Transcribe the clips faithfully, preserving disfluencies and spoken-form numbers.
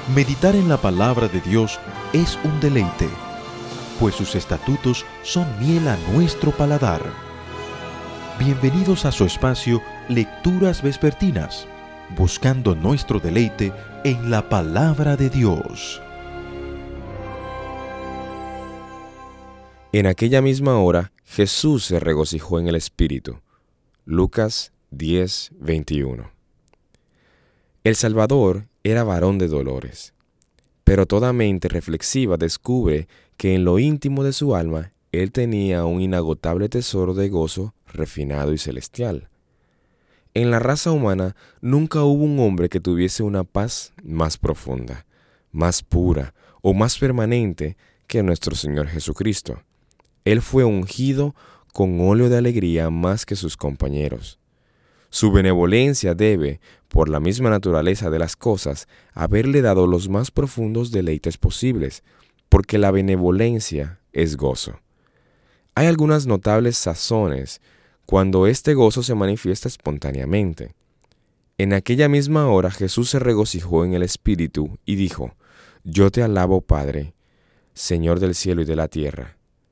Meditar en la palabra de Dios es un deleite, pues sus estatutos son miel a nuestro paladar. Bienvenidos a su espacio Lecturas Vespertinas, buscando nuestro deleite en la palabra de Dios. En aquella misma hora, Jesús se regocijó en el Espíritu. Lucas diez, veintiuno. El Salvador era varón de dolores, pero toda mente reflexiva descubre que en lo íntimo de su alma él tenía un inagotable tesoro de gozo refinado y celestial. En la raza humana nunca hubo un hombre que tuviese una paz más profunda, más pura o más permanente que nuestro Señor Jesucristo. Él fue ungido con óleo de alegría más que sus compañeros. Su benevolencia debe, por la misma naturaleza de las cosas, haberle dado los más profundos deleites posibles, porque la benevolencia es gozo. Hay algunas notables sazones cuando este gozo se manifiesta espontáneamente. En aquella misma hora Jesús se regocijó en el Espíritu y dijo: Yo te alabo, Padre, Señor del cielo y de la tierra.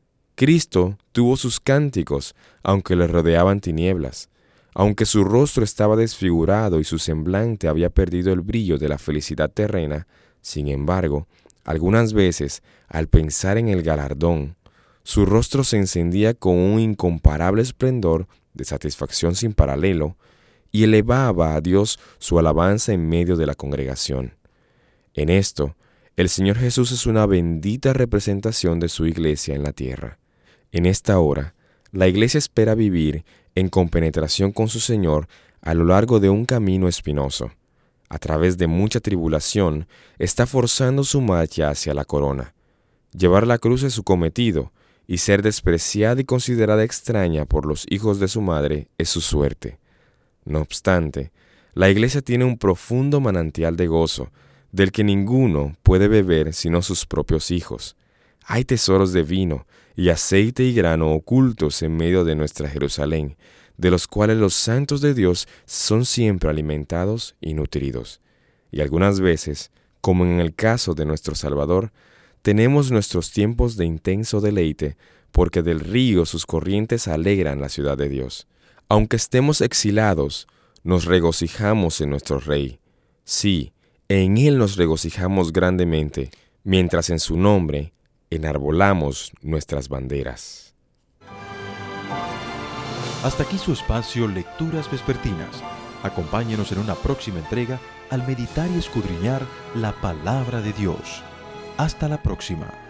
Cristo tuvo sus cánticos, aunque le rodeaban tinieblas, aunque su rostro estaba desfigurado y su semblante había perdido el brillo de la felicidad terrena. Sin embargo, algunas veces, al pensar en el galardón, su rostro se encendía con un incomparable esplendor de satisfacción sin paralelo y elevaba a Dios su alabanza en medio de la congregación. En esto, el Señor Jesús es una bendita representación de su iglesia en la tierra. En esta hora, la iglesia espera vivir en compenetración con su Señor a lo largo de un camino espinoso. A través de mucha tribulación, está forzando su marcha hacia la corona. Llevar la cruz es su cometido, y ser despreciada y considerada extraña por los hijos de su madre es su suerte. No obstante, la iglesia tiene un profundo manantial de gozo, del que ninguno puede beber sino sus propios hijos. Hay tesoros de vino y aceite y grano ocultos en medio de nuestra Jerusalén, de los cuales los santos de Dios son siempre alimentados y nutridos. Y algunas veces, como en el caso de nuestro Salvador, tenemos nuestros tiempos de intenso deleite, porque del río sus corrientes alegran la ciudad de Dios. Aunque estemos exilados, nos regocijamos en nuestro Rey. Sí, en Él nos regocijamos grandemente, mientras en su nombre enarbolamos nuestras banderas. Hasta aquí su espacio Lecturas Vespertinas. Acompáñenos en una próxima entrega al meditar y escudriñar la palabra de Dios. Hasta la próxima.